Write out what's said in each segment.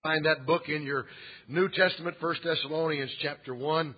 Find that book in your New Testament, 1 Thessalonians chapter 1.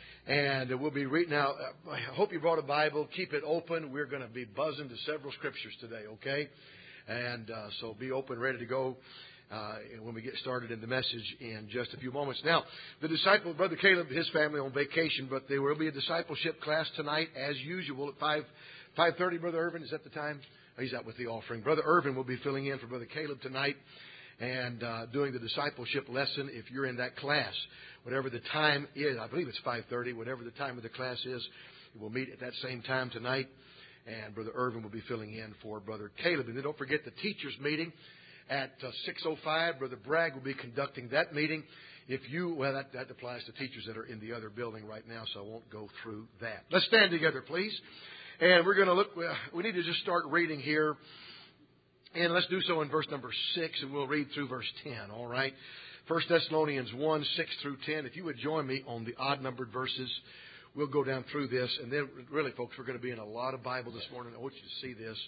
And we'll be reading now. I hope you brought a Bible. Keep it open. We're going to be buzzing to several scriptures today, okay? And so be open, ready to go when we get started in the message in just a few moments. Now, the disciple, Brother Caleb, his family on vacation, but there will be a discipleship class tonight as usual at 5:30. Brother Irvin, is that the time? Oh, he's out with the offering. Brother Irvin will be filling in for Brother Caleb tonight and doing the discipleship lesson if you're in that class. Whatever the time is, I believe it's 5:30, whatever the time of the class is, we'll meet at that same time tonight. And Brother Irvin will be filling in for Brother Caleb. And then don't forget the teachers' meeting at 6:05. Brother Bragg will be conducting that meeting. That applies to teachers that are in the other building right now, so I won't go through that. Let's stand together, please. And we're going to look, we need to just start reading here. And let's do so in verse number 6, and we'll read through verse 10, all right? 1 Thessalonians 1, 6 through 10. If you would join me on the odd-numbered verses, we'll go down through this. And then, really, folks, we're going to be in a lot of Bible this morning. I want you to see this,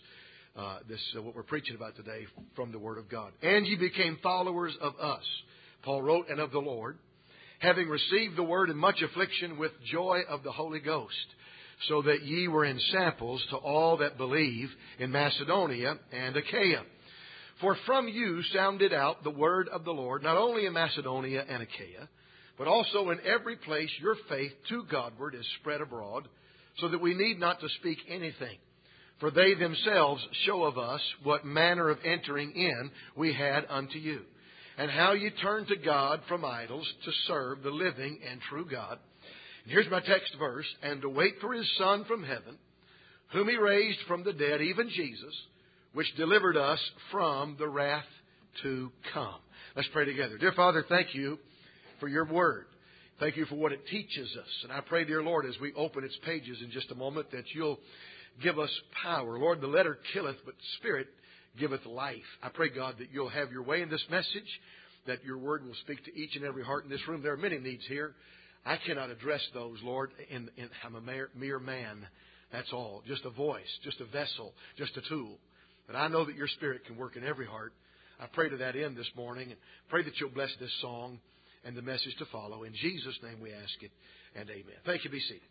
what we're preaching about today from the Word of God. And ye became followers of us, Paul wrote, and of the Lord, having received the Word in much affliction with joy of the Holy Ghost, so that ye were in samples to all that believe in Macedonia and Achaia. For from you sounded out the word of the Lord, not only in Macedonia and Achaia, but also in every place your faith to Godward is spread abroad, so that we need not to speak anything. For they themselves show of us what manner of entering in we had unto you, and how ye turned to God from idols to serve the living and true God. And here's my text verse, and to wait for His Son from heaven, whom He raised from the dead, even Jesus, which delivered us from the wrath to come. Let's pray together. Dear Father, thank you for your word. Thank you for what it teaches us. And I pray, dear Lord, as we open its pages in just a moment, that you'll give us power. Lord, the letter killeth, but the Spirit giveth life. I pray, God, that you'll have your way in this message, that your word will speak to each and every heart in this room. There are many needs here. I cannot address those, Lord. I'm a mere man. That's all. Just a voice, just a vessel, just a tool. But I know that your Spirit can work in every heart. I pray to that end this morning. And pray that you'll bless this song and the message to follow. In Jesus' name we ask it, and amen. Thank you. Be seated.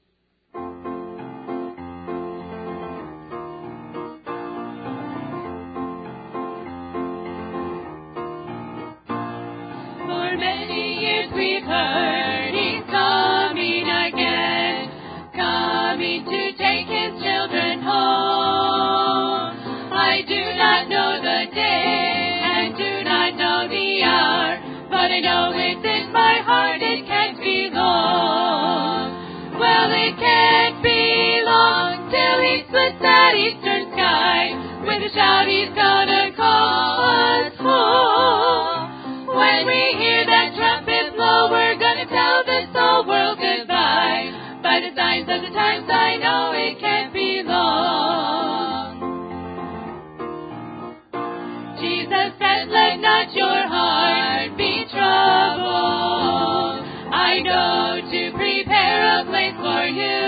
For many years we've heard He's coming again, coming to take His children home. I do not know the day and do not know the hour, but I know within my heart it can't be long. Well, it can't be long till He splits that eastern sky. With a shout He's gonna call us home. When we hear that trumpet blow, we're gonna tell this whole world goodbye. By the signs of the times I know it can't be long. Jesus said, let not your heart be troubled. I know to prepare a place for you.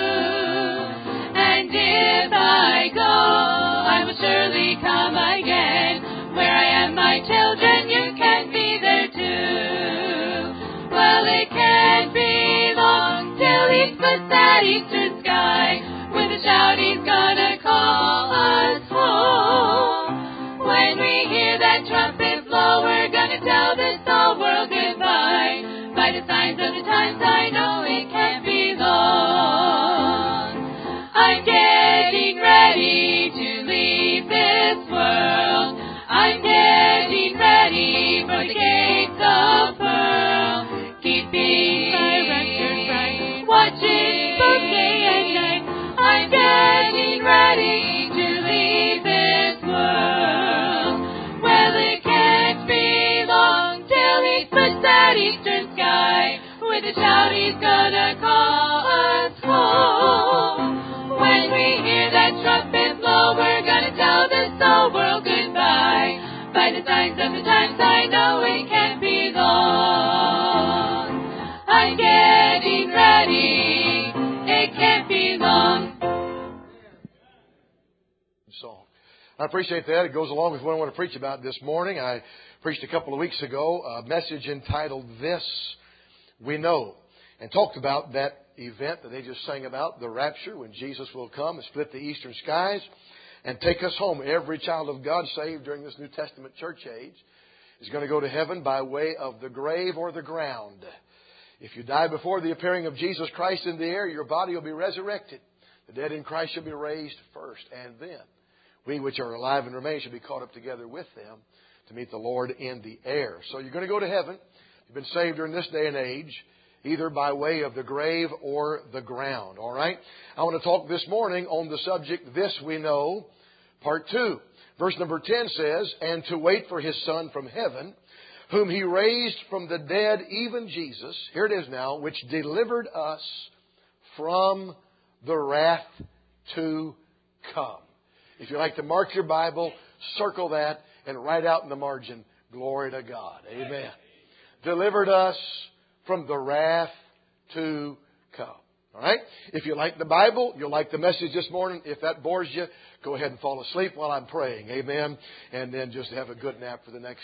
And if I go, I will surely come again. Where I am, my children, you can be there too. Well, it can't be long till He splits that eastern sky. With a shout He's gonna call us home. When we hear that trumpet blow, we're gonna tell this whole world goodbye. By the signs of the times I know it can't be long. I'm getting ready to leave this world. I'm getting ready for the gates of pearl. Keeping my record bright, watching both day and night. I'm getting ready to leave this world. Well, it can't be long till He splits that eastern sky. With a shout He's gonna call us home. When we hear that trumpet blow, we're gonna tell this whole world goodbye. By the signs of the times I know it can't be long. I'm getting ready, it can't be long. Song. I appreciate that. It goes along with what I want to preach about this morning. I Preached a couple of weeks ago a message entitled This We Know, and talked about that event that they just sang about, the rapture, when Jesus will come and split the eastern skies and take us home. Every child of God saved during this New Testament church age is going to go to heaven by way of the grave or the ground. If you die before the appearing of Jesus Christ in the air, your body will be resurrected. The dead in Christ shall be raised first, and then we which are alive and remain shall be caught up together with them to meet the Lord in the air. So you're going to go to heaven. You've been saved during this day and age, either by way of the grave or the ground. All right? I want to talk this morning on the subject, This We Know, Part 2. Verse number 10 says, And to wait for His Son from heaven, whom He raised from the dead, even Jesus, here it is now, which delivered us from the wrath to come. If you like to mark your Bible, circle that and write out in the margin, Glory to God. Amen. Delivered us from the wrath to come. All right? If you like the Bible, you'll like the message this morning. If that bores you, go ahead and fall asleep while I'm praying. Amen. And then just have a good nap for the next,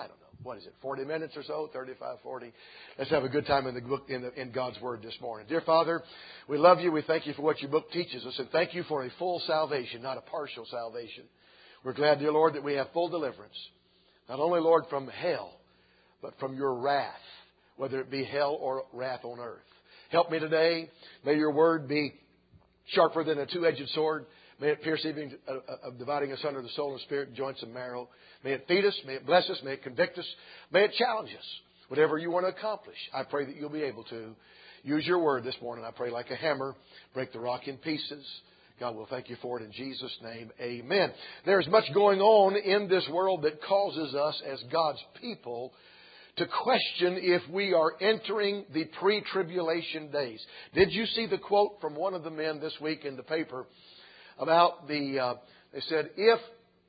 40 minutes or so, 35, 40. Let's have a good time in the book, in God's Word this morning. Dear Father, we love you. We thank you for what your book teaches us. And thank you for a full salvation, not a partial salvation. We're glad, dear Lord, that we have full deliverance. Not only, Lord, from hell, but from your wrath, whether it be hell or wrath on earth. Help me today. May your word be sharper than a two-edged sword. May it pierce even dividing us under the soul and spirit, joints and marrow. May it feed us. May it bless us. May it convict us. May it challenge us. Whatever you want to accomplish, I pray that you'll be able to. Use your word this morning. I pray like a hammer. Break the rock in pieces. God will thank you for it in Jesus' name. Amen. There's much going on in this world that causes us as God's people to question if we are entering the pre-tribulation days. Did you see the quote from one of the men this week in the paper about they said, if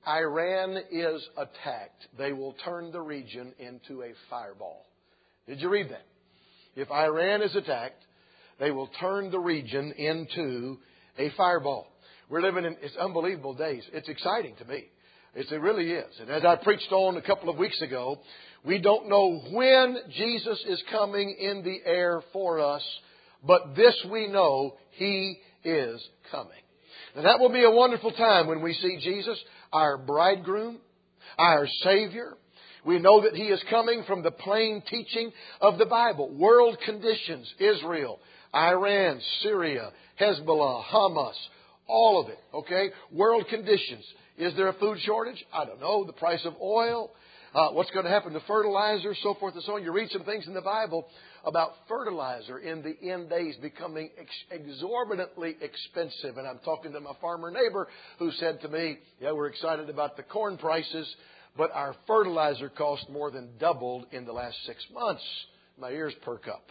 Iran is attacked, they will turn the region into a fireball. Did you read that? If Iran is attacked, they will turn the region into a fireball. We're living in it's unbelievable days. It's exciting to me. It really is. And as I preached on a couple of weeks ago, we don't know when Jesus is coming in the air for us, but this we know, He is coming. And that will be a wonderful time when we see Jesus, our bridegroom, our Savior. We know that He is coming from the plain teaching of the Bible. World conditions, Israel, Iran, Syria, Hezbollah, Hamas, all of it, okay? World conditions. Is there a food shortage? I don't know. The price of oil, what's going to happen to fertilizer, so forth and so on. You read some things in the Bible about fertilizer in the end days becoming exorbitantly expensive. And I'm talking to my farmer neighbor who said to me, yeah, we're excited about the corn prices, but our fertilizer cost more than doubled in the last 6 months. My ears perk up.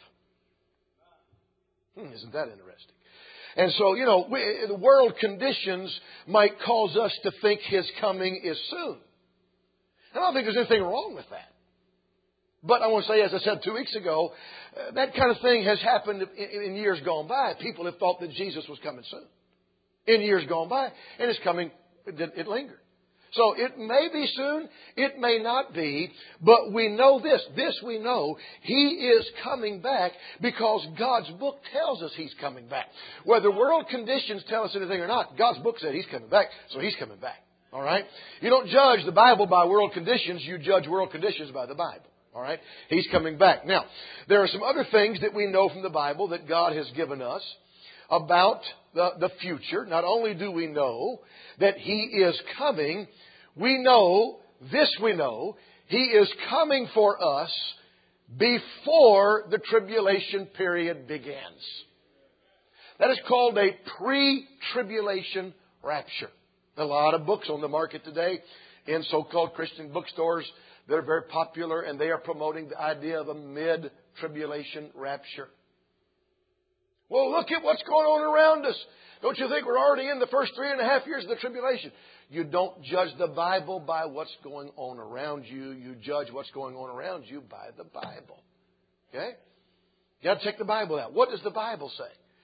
Isn't that interesting? And so, the world conditions might cause us to think His coming is soon. And I don't think there's anything wrong with that. But I want to say, as I said 2 weeks ago, that kind of thing has happened in years gone by. People have thought that Jesus was coming soon. In years gone by. And it's coming, it lingered. So it may be soon, it may not be, but we know this. This we know, He is coming back because God's book tells us He's coming back. Whether world conditions tell us anything or not, God's book said He's coming back, so He's coming back. All right? You don't judge the Bible by world conditions, you judge world conditions by the Bible. All right? He's coming back. Now, there are some other things that we know from the Bible that God has given us about the future. Not only do we know that He is coming, we know, this we know, He is coming for us before the tribulation period begins. That is called a pre-tribulation rapture. A lot of books on the market today in so-called Christian bookstores that are very popular, and they are promoting the idea of a mid-tribulation rapture. Well, look at what's going on around us. Don't you think we're already in the first 3.5 years of the tribulation? You don't judge the Bible by what's going on around you. You judge what's going on around you by the Bible. Okay? You got to check the Bible out. What does the Bible say?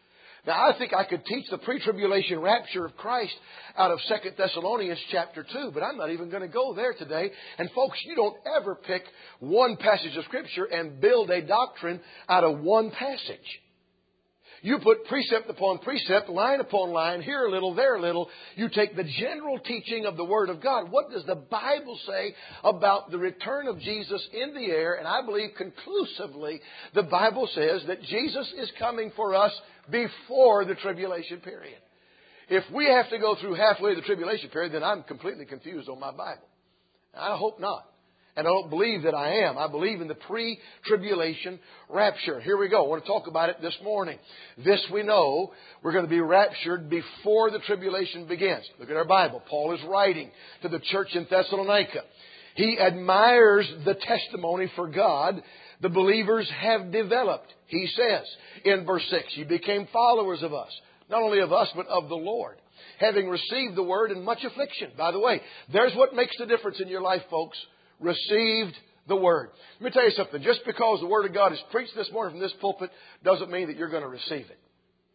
Now, I think I could teach the pre-tribulation rapture of Christ out of 2 Thessalonians chapter 2, but I'm not even going to go there today. And folks, you don't ever pick one passage of Scripture and build a doctrine out of one passage. You put precept upon precept, line upon line, here a little, there a little. You take the general teaching of the Word of God. What does the Bible say about the return of Jesus in the air? And I believe conclusively the Bible says that Jesus is coming for us before the tribulation period. If we have to go through halfway the tribulation period, then I'm completely confused on my Bible. I hope not. And I don't believe that I am. I believe in the pre-tribulation rapture. Here we go. I want to talk about it this morning. This we know. We're going to be raptured before the tribulation begins. Look at our Bible. Paul is writing to the church in Thessalonica. He admires the testimony for God the believers have developed. He says in verse 6, you became followers of us. Not only of us, but of the Lord. Having received the word in much affliction. By the way, there's what makes the difference in your life, folks. Received the Word. Let me tell you something. Just because the Word of God is preached this morning from this pulpit doesn't mean that you're going to receive it.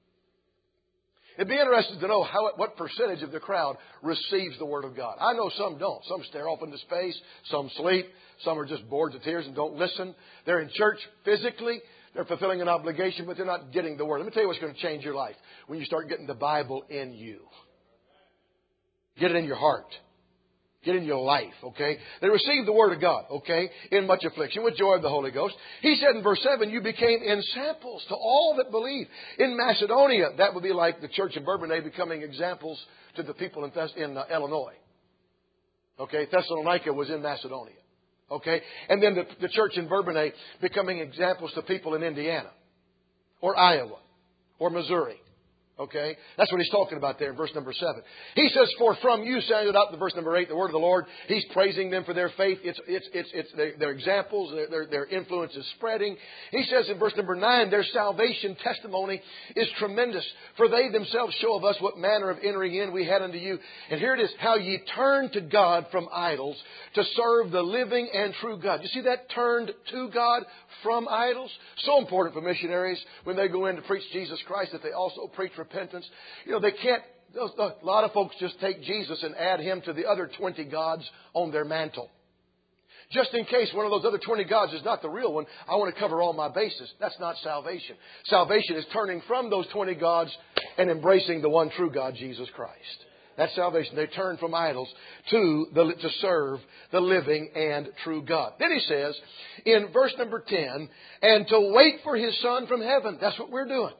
It'd be interesting to know what percentage of the crowd receives the Word of God. I know some don't. Some stare off into space. Some sleep. Some are just bored to tears and don't listen. They're in church physically. They're fulfilling an obligation, but they're not getting the Word. Let me tell you what's going to change your life when you start getting the Bible in you. Get it in your heart. Get in your life, okay? They received the Word of God, okay, in much affliction with joy of the Holy Ghost. He said in verse 7, you became ensamples to all that believe. In Macedonia, that would be like the church in Bourbonnais becoming examples to the people in Illinois. Okay, Thessalonica was in Macedonia. Okay, and then the church in Bourbonnais becoming examples to people in Indiana or Iowa or Missouri. Okay? That's what he's talking about there in verse number 7. He says, for from you sounded out in verse number 8, the word of the Lord. He's praising them for their faith. It's their examples. Their influence is spreading. He says in verse number 9, their salvation testimony is tremendous. For they themselves show of us what manner of entering in we had unto you. And here it is, how ye turned to God from idols to serve the living and true God. You see that? Turned to God from idols. So important for missionaries when they go in to preach Jesus Christ that they also preach repentance. You know, they can't, a lot of folks just take Jesus and add Him to the other 20 gods on their mantle. Just in case one of those other 20 gods is not the real one, I want to cover all my bases. That's not salvation. Salvation is turning from those 20 gods and embracing the one true God, Jesus Christ. That's salvation. They turn from idols to serve the living and true God. Then he says in verse number 10, and to wait for His Son from heaven. That's what we're doing.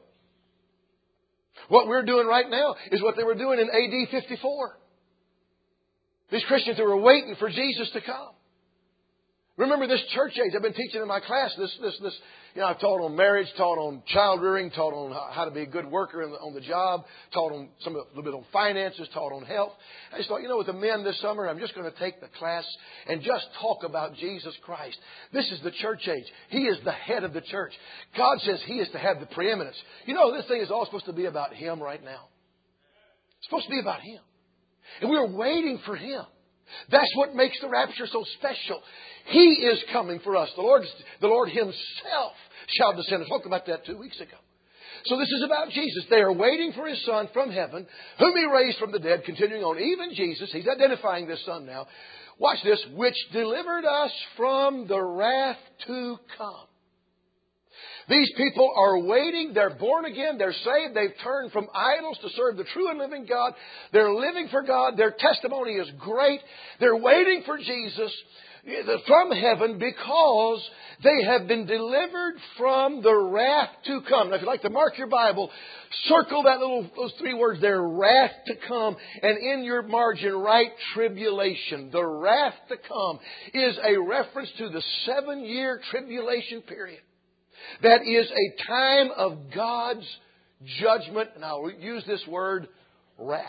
What we're doing right now is what they were doing in AD 54. These Christians who were waiting for Jesus to come. Remember this church age. I've been teaching in my class I've taught on marriage, taught on child rearing, taught on how to be a good worker on the job, taught on a little bit on finances, taught on health. I just thought, with the men this summer, I'm just going to take the class and just talk about Jesus Christ. This is the church age. He is the head of the church. God says He is to have the preeminence. This thing is all supposed to be about Him right now. It's supposed to be about Him. And we're waiting for Him. That's what makes the rapture so special. He is coming for us. The Lord Himself shall descend. I talked about that 2 weeks ago. So this is about Jesus. They are waiting for His Son from heaven, whom He raised from the dead, continuing on. Even Jesus, He's identifying this Son now. Watch this. Which delivered us from the wrath to come. These people are waiting. They're born again. They're saved. They've turned from idols to serve the true and living God. They're living for God. Their testimony is great. They're waiting for Jesus from heaven because they have been delivered from the wrath to come. Now, if you'd like to mark your Bible, circle those 3 words there, wrath to come. And in your margin, write tribulation. The wrath to come is a reference to the 7-year tribulation period. That is a time of God's judgment, and I'll use this word, wrath.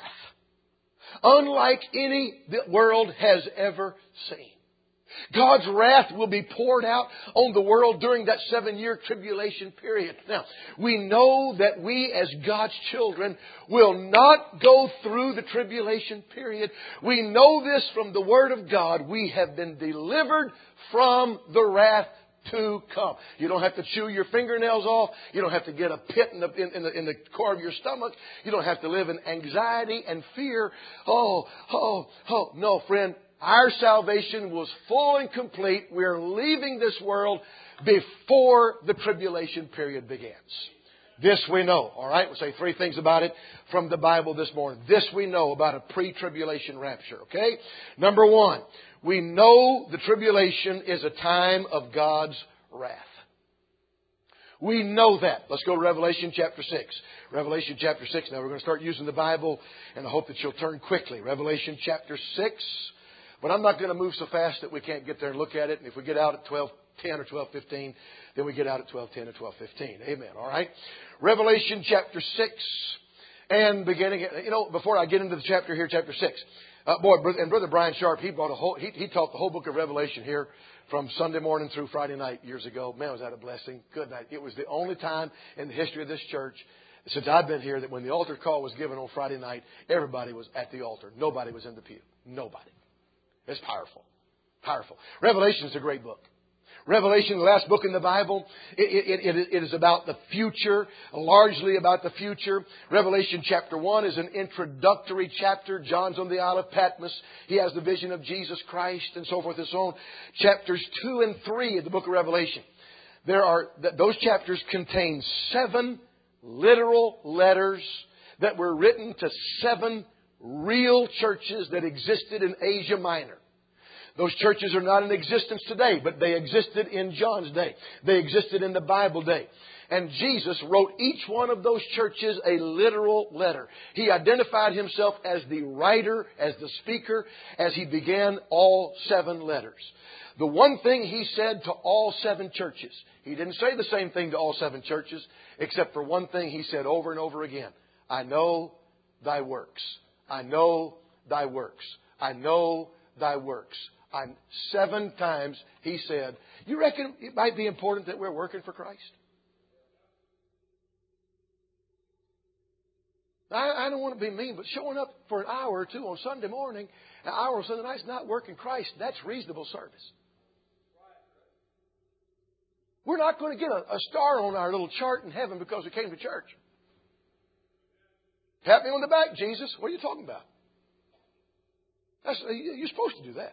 Unlike any the world has ever seen. God's wrath will be poured out on the world during that 7-year tribulation period. Now, we know that we as God's children will not go through the tribulation period. We know this from the Word of God. We have been delivered from the wrath to come. You don't have to chew your fingernails off. You don't have to get a pit in the core of your stomach. You don't have to live in anxiety and fear. No, friend. Our salvation was full and complete. We're leaving this world before the tribulation period begins. This we know. All right? We'll say three things about it from the Bible this morning. This we know about a pre-tribulation rapture. Okay? Number one, we know the tribulation is a time of God's wrath. We know that. Let's go to Revelation chapter 6. Revelation chapter 6. Now we're going to start using the Bible, and I hope that you'll turn quickly. Revelation chapter 6. But I'm not going to move so fast that we can't get there and look at it. And if we get out at 12:10 or 12:15, then we get out at 12:10 or 12:15. Amen. All right? Revelation chapter 6. And beginning, before I get into the chapter here, chapter 6. Brother Brian Sharp, he taught the whole book of Revelation here from Sunday morning through Friday night years ago. Man, was that a blessing. Good night. It was the only time in the history of this church since I've been here that when the altar call was given on Friday night, everybody was at the altar. Nobody was in the pew. Nobody. It's powerful. Powerful. Revelation is a great book. Revelation, the last book in the Bible, it is about the future, largely about the future. Revelation chapter 1 is an introductory chapter. John's on the Isle of Patmos. He has the vision of Jesus Christ and so forth and so on. Chapters 2 and 3 of the book of Revelation. Those chapters contain 7 literal letters that were written to 7 real churches that existed in Asia Minor. Those churches are not in existence today, but they existed in John's day. They existed in the Bible day. And Jesus wrote each one of those churches a literal letter. He identified Himself as the writer, as the speaker, as He began all 7 letters. The one thing He said to all 7 churches, He didn't say the same thing to all 7 churches, except for one thing He said over and over again. I know thy works. I know thy works. I know thy works. 7 times He said, you reckon it might be important that we're working for Christ? I don't want to be mean, but showing up for an hour or two on Sunday morning, an hour on Sunday night is not working Christ. That's reasonable service. We're not going to get a star on our little chart in heaven because we came to church. Pat me on the back, Jesus. What are you talking about? You're supposed to do that.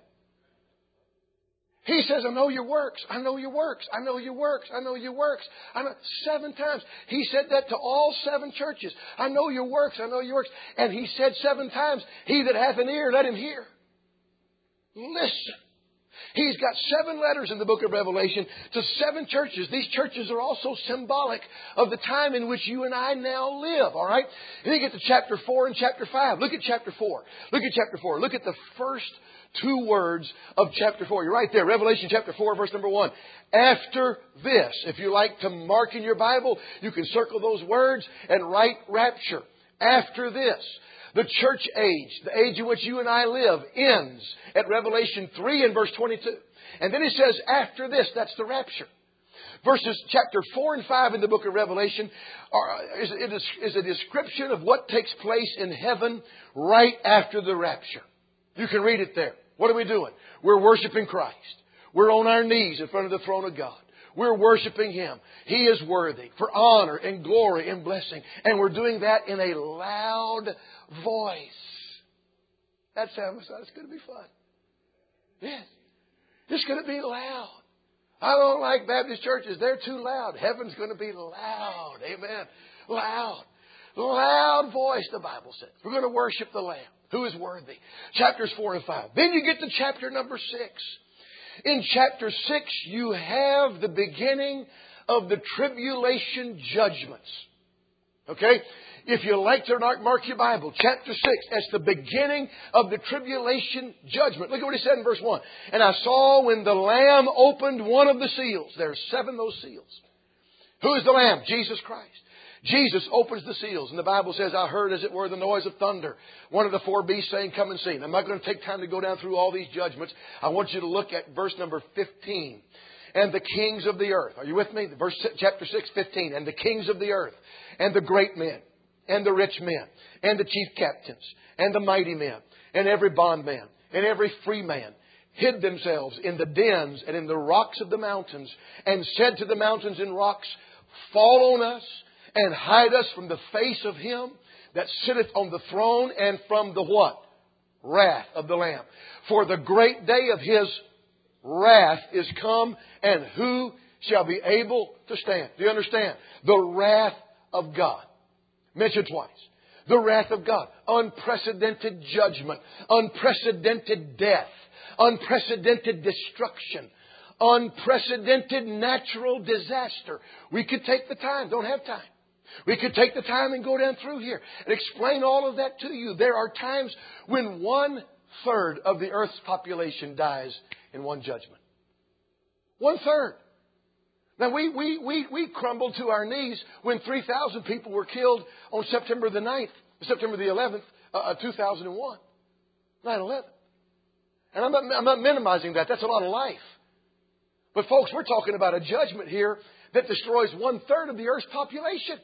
He says, I know your works. I know your works. I know your works. I know your works. 7 times. He said that to all 7 churches. I know your works. I know your works. And He said 7 times, he that hath an ear, let him hear. Listen. He's got 7 letters in the book of Revelation to 7 churches. These churches are also symbolic of the time in which you and I now live. All right? Then you get to chapter 4 and chapter 5. Look at chapter 4. Look at chapter 4. Look at the first 2 words of chapter 4. You're right there. Revelation chapter 4, verse number 1. After this. If you like to mark in your Bible, you can circle those words and write rapture. After this. The church age, the age in which you and I live, ends at Revelation 3 and verse 22. And then He says, after this, that's the rapture. Verses chapter 4 and 5 in the book of Revelation is a description of what takes place in heaven right after the rapture. You can read it there. What are we doing? We're worshiping Christ. We're on our knees in front of the throne of God. We're worshiping Him. He is worthy for honor and glory and blessing. And we're doing that in a loud voice. That sounds like it's going to be fun. Yes. It's going to be loud. I don't like Baptist churches. They're too loud. Heaven's going to be loud. Amen. Loud. Loud voice, the Bible says. We're going to worship the Lamb who is worthy. Chapters 4 and 5. Then you get to chapter number 6. In chapter 6, you have the beginning of the tribulation judgments. Okay? If you like to mark your Bible, chapter 6, that's the beginning of the tribulation judgment. Look at what He said in verse 1. And I saw when the Lamb opened one of the seals. There are 7 those seals. Who is the Lamb? Jesus Christ. Jesus opens the seals. And the Bible says, I heard as it were the noise of thunder. One of the 4 beasts saying, come and see. And I'm not going to take time to go down through all these judgments. I want you to look at verse number 15. And the kings of the earth. Are you with me? Chapter 6, 15. And the kings of the earth. And the great men. And the rich men. And the chief captains. And the mighty men. And every bondman. And every free man. hid themselves in the dens and in the rocks of the mountains, and said to the mountains and rocks, fall on us, and hide us from the face of Him that sitteth on the throne, and from the what? Wrath of the Lamb. For the great day of His wrath is come, and who shall be able to stand? Do you understand? The wrath of God. Mentioned twice. The wrath of God. Unprecedented judgment. Unprecedented death. Unprecedented destruction. Unprecedented natural disaster. We could take the time. Don't have time. We could take the time and go down through here and explain all of that to you. There are times when 1/3 of the earth's population dies in one judgment. 1/3. Now, we crumbled to our knees when 3,000 people were killed on September the 11th, 2001. 9/11. And I'm not minimizing that. That's a lot of life. But folks, we're talking about a judgment here that destroys 1/3 of the earth's population.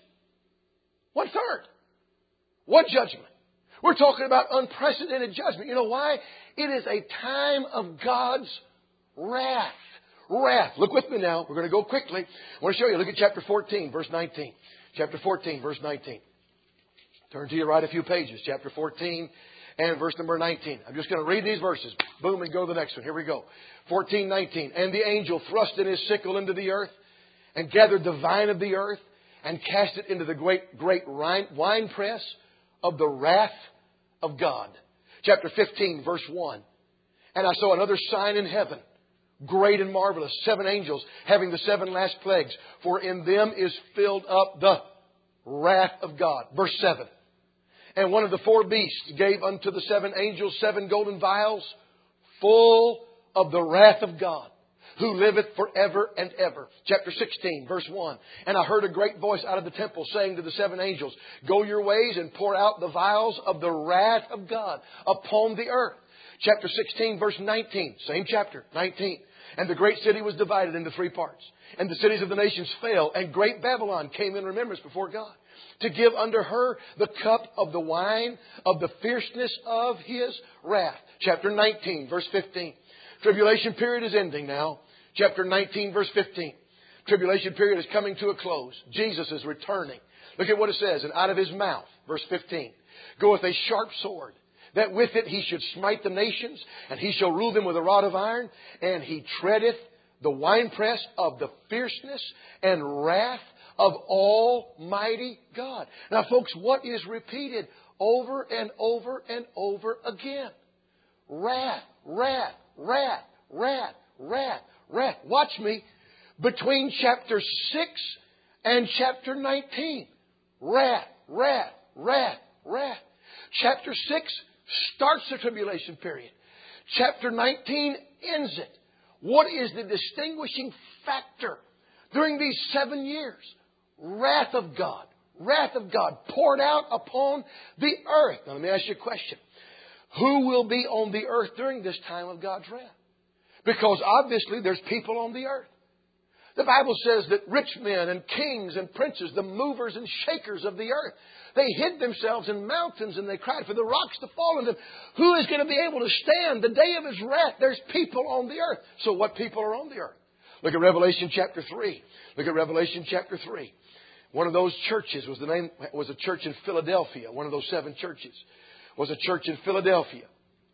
1/3. One judgment. We're talking about unprecedented judgment. You know why? It is a time of God's wrath. Wrath. Look with me now. We're going to go quickly. I want to show you. Look at chapter 14, verse 19. Chapter 14, verse 19. Turn to your right a few pages. Chapter 14 and verse number 19. I'm just going to read these verses. Boom, and go to the next one. Here we go. 14:19. And the angel thrust in his sickle into the earth, and gathered the vine of the earth, and cast it into the great winepress of the wrath of God. Chapter 15, verse 1. And I saw another sign in heaven, great and marvelous, 7 angels having the 7 last plagues, for in them is filled up the wrath of God. Verse 7. And one of the 4 beasts gave unto the 7 angels 7 golden vials, full of the wrath of God, who liveth forever and ever. Chapter 16, verse 1. And I heard a great voice out of the temple saying to the 7 angels, go your ways and pour out the vials of the wrath of God upon the earth. Chapter 16, verse 19. Same chapter, 19. And the great city was divided into 3 parts. And the cities of the nations fell. And great Babylon came in remembrance before God, to give unto her the cup of the wine of the fierceness of His wrath. Chapter 19, verse 15. Tribulation period is ending now. Chapter 19, verse 15. Tribulation period is coming to a close. Jesus is returning. Look at what it says. And out of His mouth, verse 15, goeth a sharp sword, that with it He should smite the nations, and He shall rule them with a rod of iron, and He treadeth the winepress of the fierceness and wrath of Almighty God. Now, folks, what is repeated over and over and over again? Wrath, wrath, wrath, wrath, wrath, wrath. Watch me. Between chapter 6 and chapter 19. Wrath, wrath, wrath, wrath. Chapter 6 starts the tribulation period. Chapter 19 ends it. What is the distinguishing factor during these 7 years? Wrath of God. Wrath of God poured out upon the earth. Now let me ask you a question. Who will be on the earth during this time of God's wrath? Because obviously there's people on the earth. The Bible says that rich men and kings and princes, the movers and shakers of the earth, they hid themselves in mountains and they cried for the rocks to fall on them. Who is going to be able to stand the day of His wrath? There's people on the earth. So what people are on the earth? Look at Revelation chapter 3. Look at Revelation chapter 3. One of those churches was a church in Philadelphia. One of those 7 churches was a church in Philadelphia.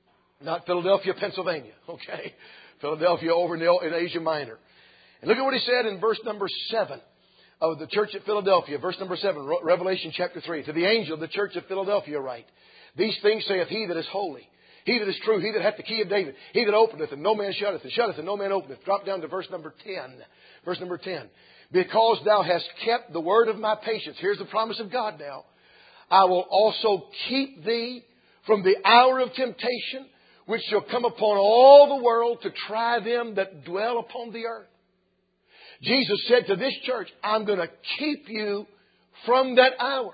Not Philadelphia, Pennsylvania. Okay. Philadelphia over in Asia Minor. And look at what he said in verse number 7 of the church at Philadelphia. Verse number 7, Revelation chapter 3. To the angel of the church of Philadelphia write, these things saith He that is holy, He that is true, He that hath the key of David, He that openeth and no man shutteth, and shutteth and no man openeth. Drop down to verse number 10. Verse number 10. Because thou hast kept the word of my patience. Here's the promise of God now. I will also keep thee from the hour of temptation, which shall come upon all the world to try them that dwell upon the earth. Jesus said to this church, I'm going to keep you from that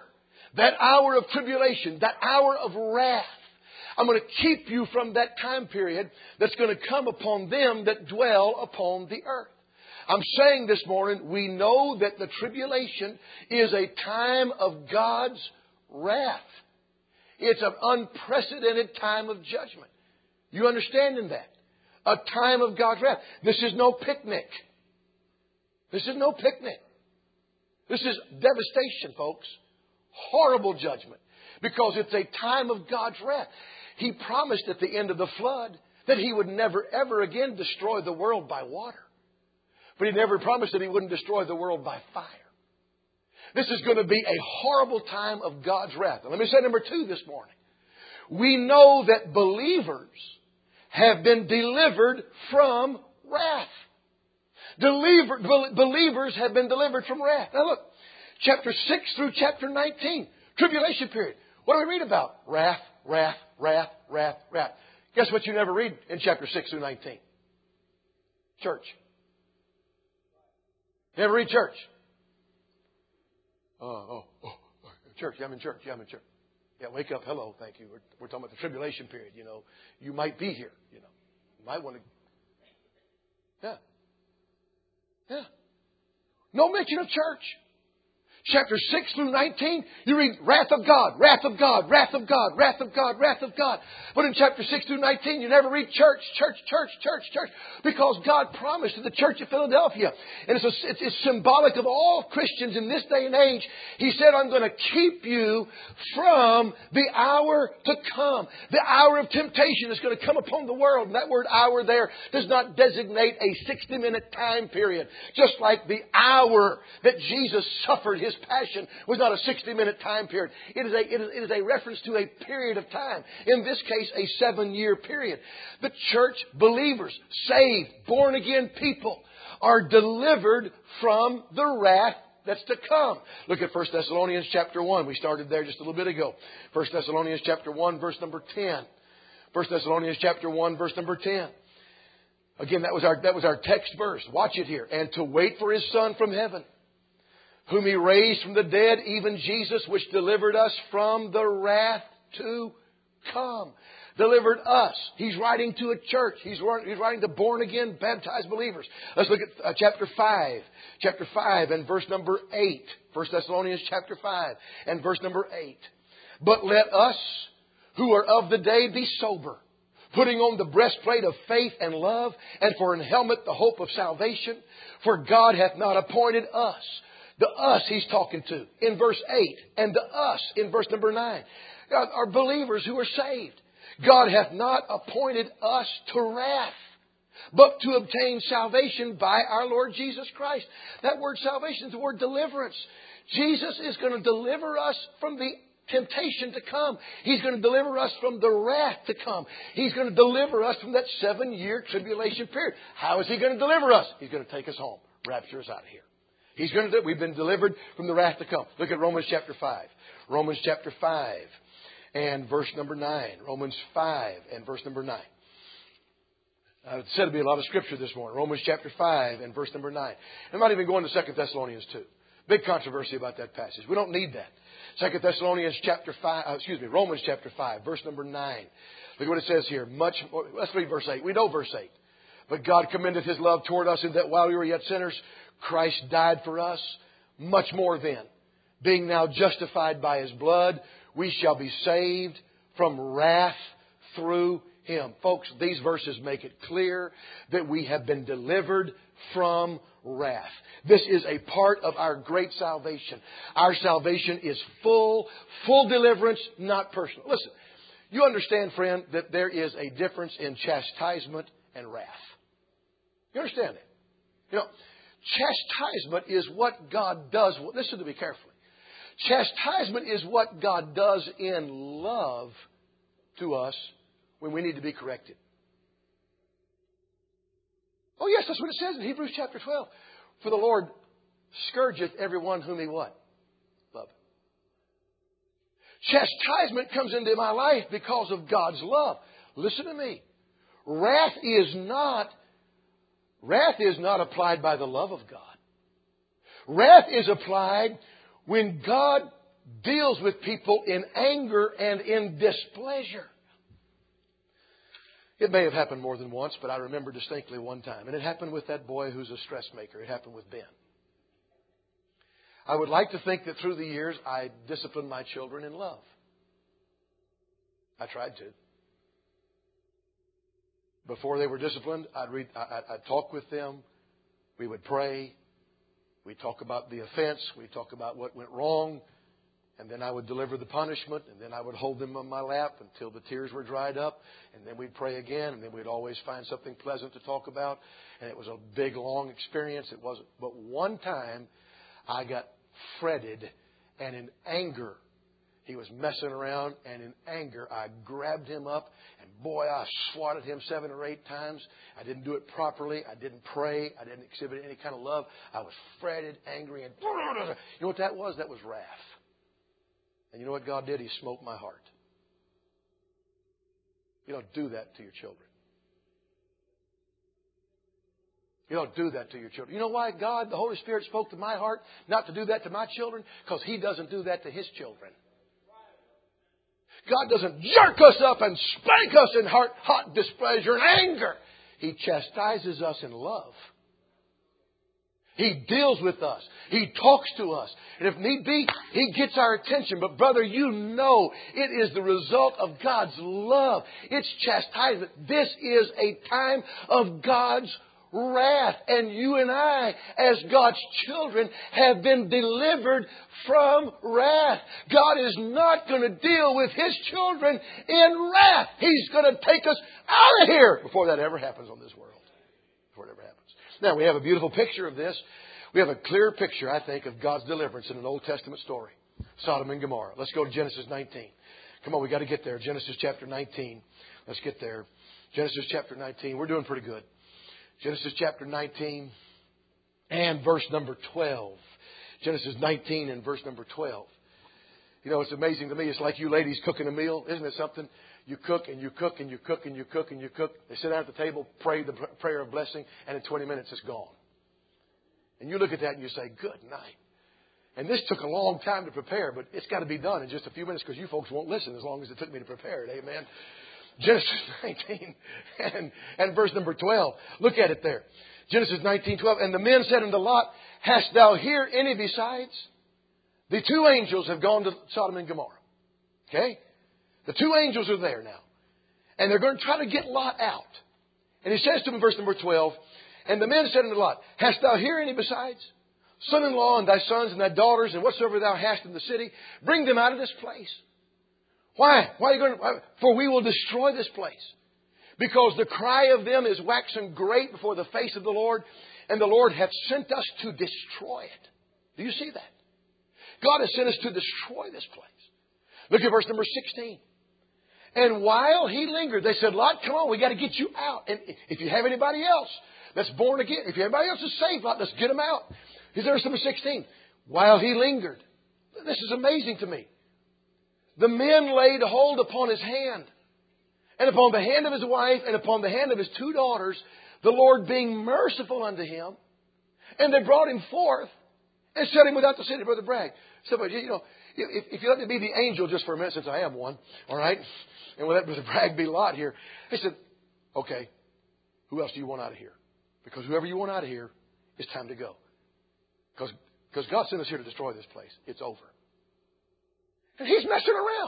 hour of tribulation, that hour of wrath. I'm going to keep you from that time period that's going to come upon them that dwell upon the earth. I'm saying this morning, we know that the tribulation is a time of God's wrath. It's an unprecedented time of judgment. You understanding that? A time of God's wrath. This is no picnic. This is no picnic. This is devastation, folks. Horrible judgment. Because it's a time of God's wrath. He promised at the end of the flood that He would never, ever again destroy the world by water. But He never promised that He wouldn't destroy the world by fire. This is going to be a horrible time of God's wrath. And let me say number 2 this morning. We know that believers have been delivered from wrath. Believers have been delivered from wrath. Now look, chapter 6 through chapter 19, tribulation period. What do we read about? Wrath, wrath, wrath, wrath, wrath. Guess what you never read in chapter 6 through 19? Church. Never read church. Church. I'm in church. Yeah, I'm in church. Yeah, wake up. Hello. Thank you. We're talking about the tribulation period. You know, you might be here. You know, you might want to. Yeah. Yeah. No mention of church. Chapter 6 through 19, you read wrath of God, wrath of God, wrath of God, wrath of God, wrath of God. But in chapter 6 through 19, you never read church, church, church, church, church. Because God promised to the church of Philadelphia. And it's symbolic of all Christians in this day and age. He said, I'm going to keep you from the hour to come. The hour of temptation is going to come upon the world. And that word hour there does not designate a 60-minute time period. Just like the hour that Jesus suffered His passion was not a 60-minute time period. It is a reference to a period of time. In this case, a 7-year period. The church believers, saved, born-again people, are delivered from the wrath that's to come. Look at 1 Thessalonians chapter 1. We started there just a little bit ago. 1 Thessalonians chapter 1, verse number 10. 1 Thessalonians chapter 1, verse number 10. Again, that was our text verse. Watch it here. And to wait for His Son from heaven, whom He raised from the dead, even Jesus, which delivered us from the wrath to come. Delivered us. He's writing to a church. He's writing to born-again, baptized believers. Let's look at chapter 5. Chapter 5 and verse number 8. 1 Thessalonians chapter 5 and verse number 8. But let us, who are of the day, be sober, putting on the breastplate of faith and love, and for an helmet the hope of salvation. For God hath not appointed us. The us He's talking to in verse 8 and the us in verse number 9 are believers who are saved. God hath not appointed us to wrath, but to obtain salvation by our Lord Jesus Christ. That word salvation is the word deliverance. Jesus is going to deliver us from the temptation to come. He's going to deliver us from the wrath to come. He's going to deliver us from that 7-year tribulation period. How is He going to deliver us? He's going to take us home, rapture us out of here. He's going to do it. We've been delivered from the wrath to come. Look at Romans chapter 5. Romans chapter 5 and verse number 9. Romans 5 and verse number 9. I said it'd be a lot of scripture this morning. Romans chapter 5 and verse number 9. I'm not even going to 2 Thessalonians 2. Big controversy about that passage. We don't need that. 2 Thessalonians chapter 5, Romans chapter 5, verse number 9. Look what it says here. Let's read verse 8. We know verse 8. But God commendeth His love toward us in that while we were yet sinners, Christ died for us. Much more then, being now justified by His blood, we shall be saved from wrath through Him. Folks, these verses make it clear that we have been delivered from wrath. This is a part of our great salvation. Our salvation is full deliverance, not personal. Listen, you understand, friend, that there is a difference in chastisement and wrath. You understand that? You know, chastisement is what God does. Listen to me carefully. Chastisement is what God does in love to us when we need to be corrected. Oh, yes, that's what it says in Hebrews chapter 12. For the Lord scourgeth everyone whom He what? Love. Chastisement comes into my life because of God's love. Listen to me. Wrath is not applied by the love of God. Wrath is applied when God deals with people in anger and in displeasure. It may have happened more than once, but I remember distinctly one time. And it happened with that boy who's a stress maker. It happened with Ben. I would like to think that through the years I disciplined my children in love. I tried to. Before they were disciplined, I'd talk with them. We would pray. We'd talk about the offense. We'd talk about what went wrong. And then I would deliver the punishment. And then I would hold them on my lap until the tears were dried up. And then we'd pray again. And then we'd always find something pleasant to talk about. And it was a big, long experience. It wasn't. But one time, I got fretted and in anger. He was messing around, and in anger, I grabbed him up, and boy, I swatted him 7 or 8 times. I didn't do it properly. I didn't pray. I didn't exhibit any kind of love. I was fretted, angry, and you know what that was? That was wrath. And you know what God did? He smote my heart. You don't do that to your children. You don't do that to your children. You know why God, the Holy Spirit, spoke to my heart not to do that to my children? Because He doesn't do that to His children. God doesn't jerk us up and spank us in hot displeasure and anger. He chastises us in love. He deals with us. He talks to us. And if need be, He gets our attention. But brother, you know it is the result of God's love. It's chastisement. This is a time of God's wrath. And you and I, as God's children, have been delivered from wrath. God is not going to deal with His children in wrath. He's going to take us out of here before that ever happens on this world. Before it ever happens. Now, we have a beautiful picture of this. We have a clear picture, I think, of God's deliverance in an Old Testament story. Sodom and Gomorrah. Let's go to Genesis 19. Come on, we got to get there. Genesis chapter 19. Let's get there. Genesis chapter 19. We're doing pretty good. Genesis chapter 19 and verse number 12. Genesis 19 and verse number 12. You know, it's amazing to me. It's like you ladies cooking a meal. Isn't it something? You cook and you cook and you cook and you cook and you cook. They sit down at the table, pray the prayer of blessing, and in 20 minutes it's gone. And you look at that and you say, good night. And this took a long time to prepare, but it's got to be done in just a few minutes because you folks won't listen as long as it took me to prepare it. Amen. Genesis 19 and verse number 12. Look at it there. Genesis 19:12. And the men said unto Lot, hast thou here any besides? The 2 angels have gone to Sodom and Gomorrah. Okay? The 2 angels are there now. And they're going to try to get Lot out. And he says to him in verse number 12, and the men said unto Lot, hast thou here any besides? Son-in-law and thy sons and thy daughters and whatsoever thou hast in the city, bring them out of this place. Why? Why are you going to? For we will destroy this place. Because the cry of them is waxen great before the face of the Lord, and the Lord hath sent us to destroy it. Do you see that? God has sent us to destroy this place. Look at verse number 16. And while he lingered, they said, Lot, come on, we got to get you out. And if you have anybody else that's born again, if anybody else is saved, Lot, let's get them out. Here's verse number 16. While he lingered. This is amazing to me. The men laid hold upon his hand, and upon the hand of his wife, and upon the hand of his 2 daughters, the Lord being merciful unto him. And they brought him forth and set him without the city. Brother Bragg, somebody, you know, if you let me be the angel just for a minute, since I am one, all right, and we'll let Brother Bragg be Lot here. He said, okay, who else do you want out of here? Because whoever you want out of here, it's time to go. Because God sent us here to destroy this place. It's over. And he's messing around.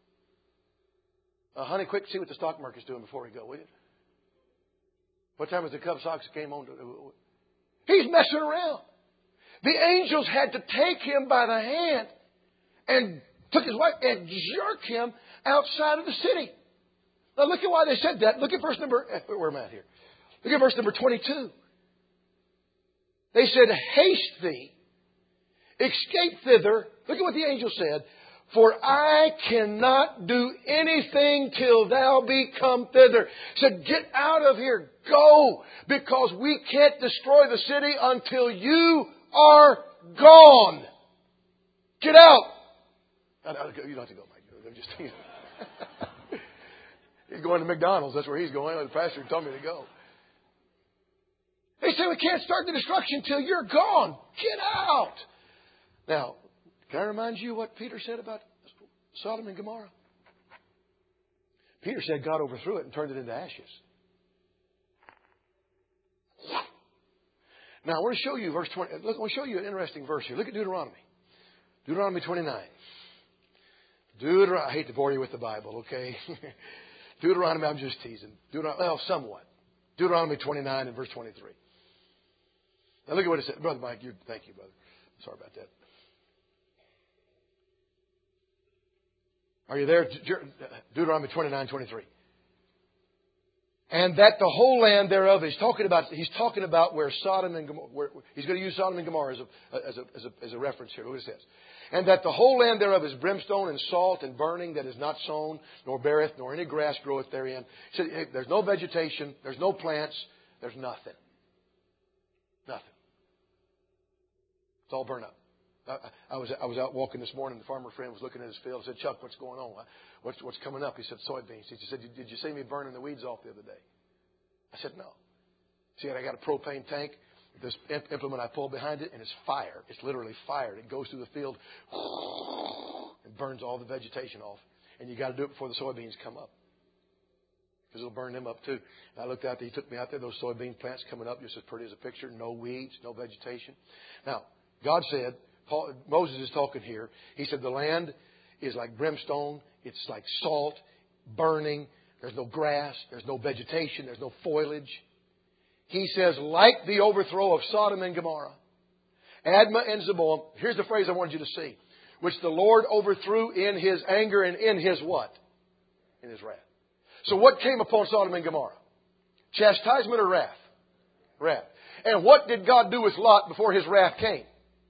Honey, quick, see what the stock market's doing before we go, will you? What time is the Cubs Sox game on? He's messing around. The angels had to take him by the hand and took his wife and jerk him outside of the city. Now look at why they said that. Look at verse number, where am I at here? Look at verse number 22. They said, haste thee, escape thither. Look at what the angel said. For I cannot do anything till thou be come thither. He said, get out of here. Go. Because we can't destroy the city until you are gone. Get out. You don't have to go, Mike. I'm just he's going to McDonald's. That's where he's going. The pastor told me to go. They said, we can't start the destruction till you're gone. Get out. Now, can I remind you what Peter said about Sodom and Gomorrah? Peter said God overthrew it and turned it into ashes. Now, I want to show you verse 20. Look, I want to show you an interesting verse here. Look at Deuteronomy. Deuteronomy 29. I hate to bore you with the Bible, okay? Deuteronomy, I'm just teasing. Well, somewhat. Deuteronomy 29 and verse 23. Now look at what it says. Brother Mike, thank you, brother. Sorry about that. Are you there? Deuteronomy 29, 23. And that the whole land thereof, he's talking about where Sodom and Gomorrah, he's going to use Sodom and Gomorrah as a reference here. Look what it says. And that the whole land thereof is brimstone and salt and burning, that is not sown, nor beareth, nor any grass groweth therein. He said, hey, there's no vegetation, there's no plants, there's nothing. Nothing. It's all burnt up. I was out walking this morning. The farmer friend was looking at his field. I said, Chuck, what's going on? What's coming up? He said, soybeans. He said, did you see me burning the weeds off the other day? I said, no. See, I got a propane tank. This implement I pull behind it, and it's fire. It's literally fire. It goes through the field and burns all the vegetation off. And you got to do it before the soybeans come up, because it'll burn them up too. And I looked out there. He took me out there. Those soybean plants coming up just as pretty as a picture. No weeds, no vegetation. Now, God said, Moses is talking here. He said the land is like brimstone. It's like salt, burning. There's no grass. There's no vegetation. There's no foliage. He says, like the overthrow of Sodom and Gomorrah, Admah and Zeboim. Here's the phrase I wanted you to see. Which the Lord overthrew in His anger and in His what? In His wrath. So what came upon Sodom and Gomorrah? Chastisement or wrath? Wrath. And what did God do with Lot before His wrath came?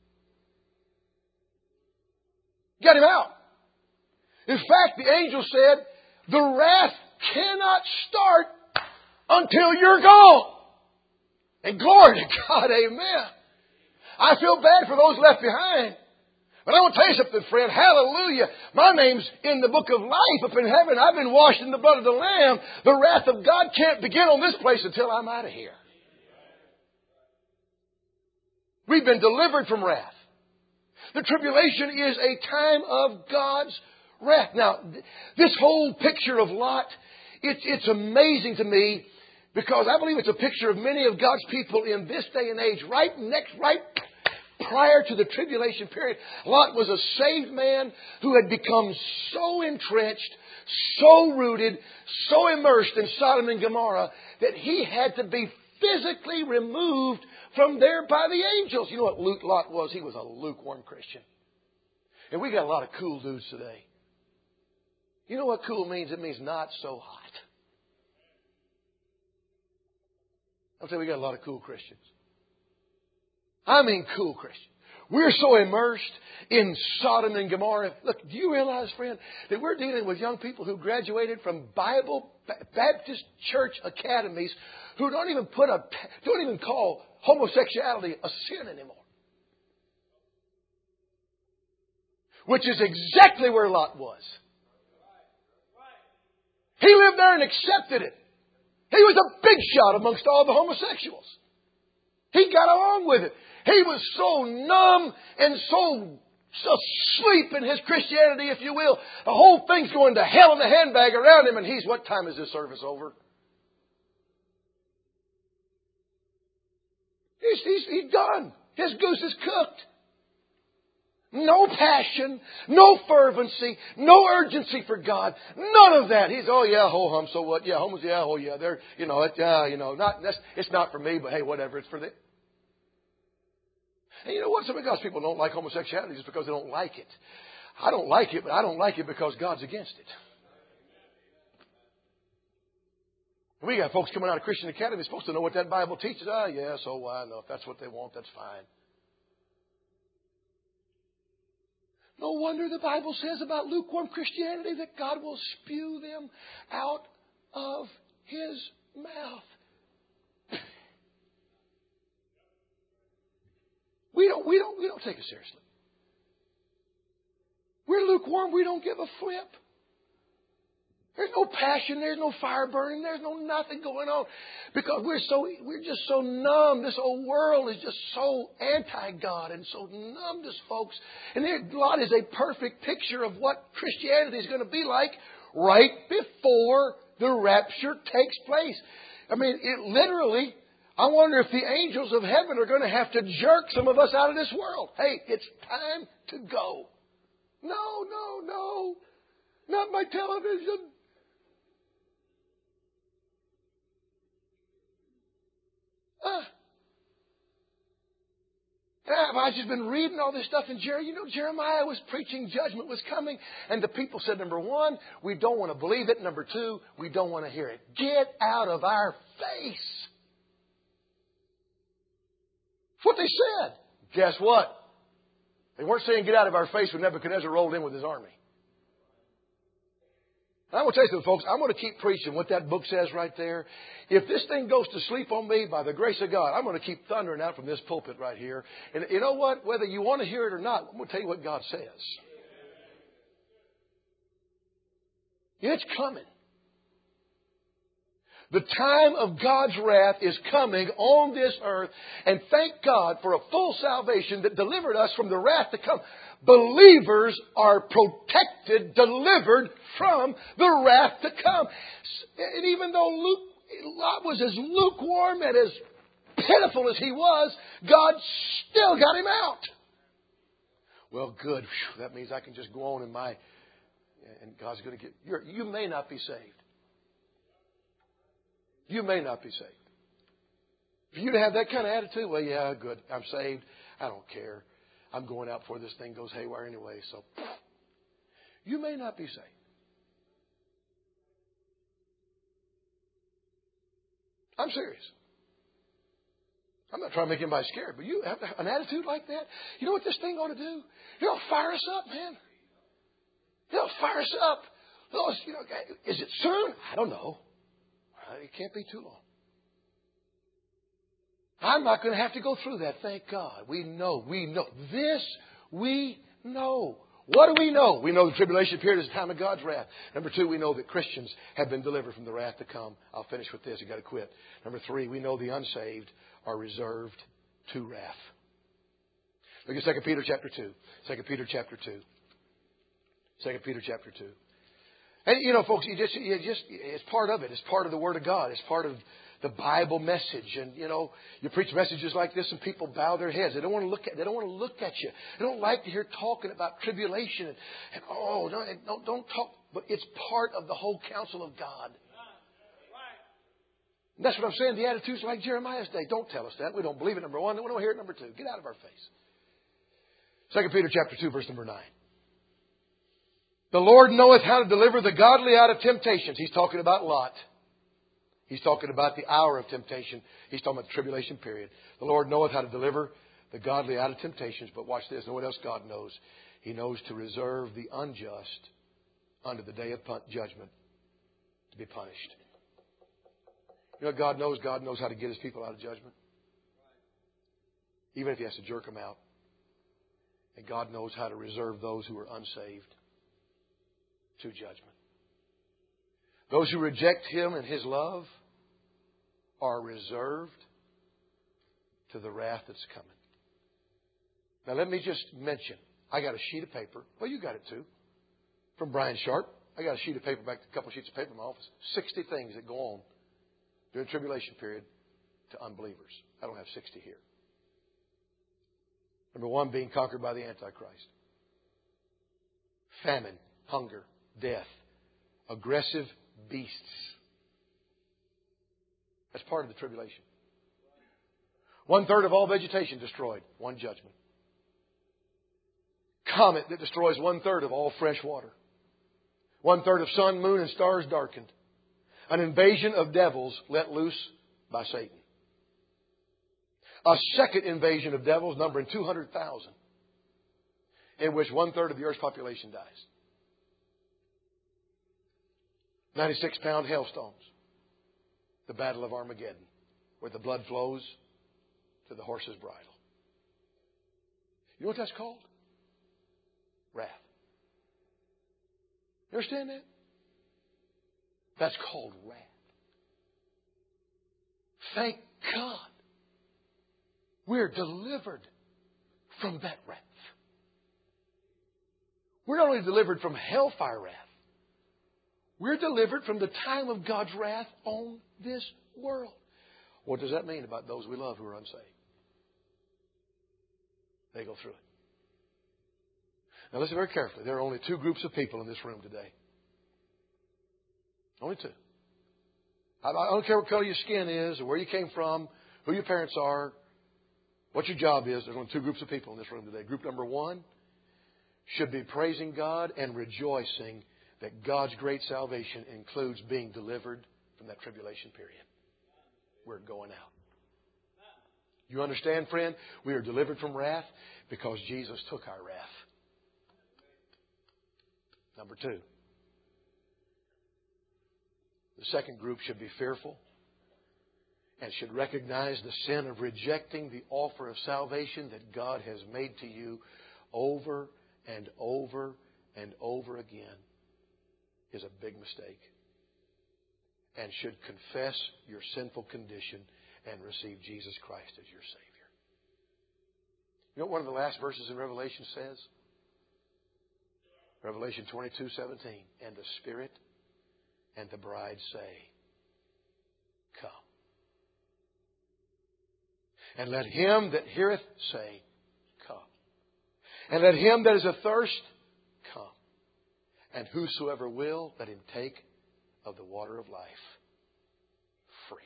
Get him out. In fact, the angel said, the wrath cannot start until you're gone. And glory to God, amen. I feel bad for those left behind. But I want to tell you something, friend. Hallelujah. My name's in the book of life up in heaven. I've been washed in the blood of the Lamb. The wrath of God can't begin on this place until I'm out of here. We've been delivered from wrath. The tribulation is a time of God's wrath. Now, this whole picture of Lot, it's amazing to me, because I believe it's a picture of many of God's people in this day and age, right prior to the tribulation period. Lot was a saved man who had become so entrenched, so rooted, so immersed in Sodom and Gomorrah that he had to be physically removed from there by the angels. You know what Lot was? He was a lukewarm Christian. And we got a lot of cool dudes today. You know what cool means? It means not so hot. I'll tell you, we got a lot of cool Christians. I mean cool Christians. We're so immersed in Sodom and Gomorrah. Look, do you realize, friend, that we're dealing with young people who graduated from Baptist church academies who don't even call homosexuality a sin anymore. Which is exactly where Lot was. He lived there and accepted it. He was a big shot amongst all the homosexuals. He got along with it. He was so numb and so asleep in his Christianity, if you will. The whole thing's going to hell in a handbag around him, and what time is this service over? He's done. His goose is cooked. No passion, no fervency, no urgency for God. None of that. He's, oh yeah, ho hum, so what? Yeah, homos, yeah, oh yeah, they're, it's not for me, but hey, whatever, it's for them. And you know what? Some of God's people don't like homosexuality just because they don't like it. I don't like it, but I don't like it because God's against it. We got folks coming out of Christian Academy supposed to know what that Bible teaches. Yeah, so I know. If that's what they want, that's fine. No wonder the Bible says about lukewarm Christianity that God will spew them out of His mouth. We don't take it seriously. We're lukewarm. We don't give a flip. There's no passion. There's no fire burning. There's no nothing going on. Because we're just so numb. This whole world is just so anti-God and so numb to folks. And Lot is a perfect picture of what Christianity is going to be like right before the rapture takes place. I mean, it literally, I wonder if the angels of heaven are going to have to jerk some of us out of this world. Hey, it's time to go. No. Not my television. And I've just been reading all this stuff. And Jeremiah was preaching judgment was coming. And the people said, number one, we don't want to believe it. Number two, we don't want to hear it. Get out of our face. That's what they said. Guess what? They weren't saying get out of our face when Nebuchadnezzar rolled in with his army. I'm going to tell you something, folks. I'm going to keep preaching what that book says right there. If this thing goes to sleep on me by the grace of God, I'm going to keep thundering out from this pulpit right here. And you know what? Whether you want to hear it or not, I'm going to tell you what God says. It's coming. The time of God's wrath is coming on this earth. And thank God for a full salvation that delivered us from the wrath to come. Believers are protected, delivered from the wrath to come. And even though Lot was as lukewarm and as pitiful as he was, God still got him out. Well, good. Whew, that means I can just go on and God's going to get... You may not be saved. You may not be saved. For you to have that kind of attitude, well, yeah, good. I'm saved. I don't care. I'm going out before this thing goes haywire anyway. So you may not be saved. I'm serious. I'm not trying to make anybody scared, but you have an attitude like that. You know what this thing ought to do? It'll fire us up, man. It'll fire us up. Is it soon? I don't know. It can't be too long. I'm not going to have to go through that. Thank God. We know. This we know. What do we know? We know the tribulation period is the time of God's wrath. Number two, we know that Christians have been delivered from the wrath to come. I'll finish with this. You've got to quit. Number three, we know the unsaved are reserved to wrath. Look at 2 Peter chapter 2. 2 Peter chapter 2. 2 Peter chapter 2. And, folks, it's part of it. It's part of the Word of God. It's part of the Bible message. And, you preach messages like this and people bow their heads. They don't want to look at you. They don't like to hear talking about tribulation. Don't talk. But it's part of the whole counsel of God. And that's what I'm saying. The attitude's like Jeremiah's day. Don't tell us that. We don't believe it, number one. We don't hear it, number two. Get out of our face. 2 Peter chapter 2, verse number 9. The Lord knoweth how to deliver the godly out of temptations. He's talking about Lot. He's talking about the hour of temptation. He's talking about the tribulation period. The Lord knoweth how to deliver the godly out of temptations. But watch this. Know what else God knows? He knows to reserve the unjust unto the day of judgment to be punished. You know what God knows? God knows how to get His people out of judgment. Even if He has to jerk them out. And God knows how to reserve those who are unsaved to judgment. Those who reject Him and His love are reserved to the wrath that's coming. Now let me just mention, I got a sheet of paper. Well, you got it too. From Brian Sharp. I got a sheet of paper back, a couple of sheets of paper in my office. 60 things that go on during the tribulation period to unbelievers. I don't have 60 here. Number one, being conquered by the Antichrist. Famine, hunger, death, aggressive beasts. That's part of the tribulation. 1/3 of all vegetation destroyed. One judgment. Comet that destroys 1/3 of all fresh water. 1/3 of sun, moon, and stars darkened. An invasion of devils let loose by Satan. A second invasion of devils numbering 200,000, in which 1/3 of the earth's population dies. 96-pound hailstones. The Battle of Armageddon, where the blood flows to the horse's bridle. You know what that's called? Wrath. You understand that? That's called wrath. Thank God we're delivered from that wrath. We're not only delivered from hellfire wrath, we're delivered from the time of God's wrath on this world. What does that mean about those we love who are unsaved? They go through it. Now listen very carefully. There are only two groups of people in this room today. Only two. I don't care what color your skin is or where you came from, who your parents are. What your job is, there's only two groups of people in this room today. Group number one should be praising God and rejoicing that God's great salvation includes being delivered from that tribulation period. We're going out. You understand, friend? We are delivered from wrath because Jesus took our wrath. Number two. The second group should be fearful and should recognize the sin of rejecting the offer of salvation that God has made to you over and over and over again is a big mistake, and should confess your sinful condition and receive Jesus Christ as your Savior. You know what one of the last verses in Revelation says? Revelation 22:17. And the Spirit and the bride say, Come. And let him that heareth say, Come. And let him that is athirst come. And whosoever will, let him take of the water of life freely.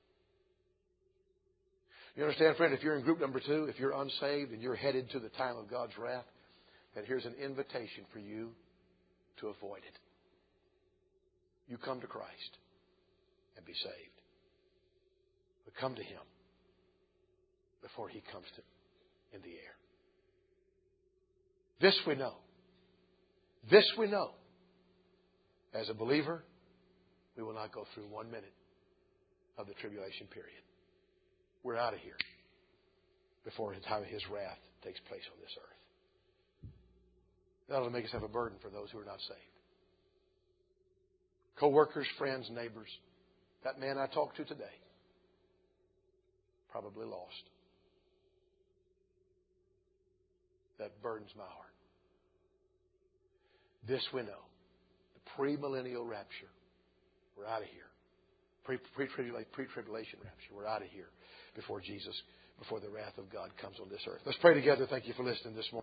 You understand, friend, if you're in group number two, if you're unsaved and you're headed to the time of God's wrath, then here's an invitation for you to avoid it. You come to Christ and be saved. But come to Him before He comes in the air. This we know. This we know. As a believer, we will not go through 1 minute of the tribulation period. We're out of here before the time of His wrath takes place on this earth. That ought to make us have a burden for those who are not saved. Co-workers, friends, neighbors. That man I talked to today, probably lost. That burdens my heart. This we know. The premillennial rapture. We're out of here. Pre-tribulation rapture. We're out of here before the wrath of God comes on this earth. Let's pray together. Thank you for listening this morning.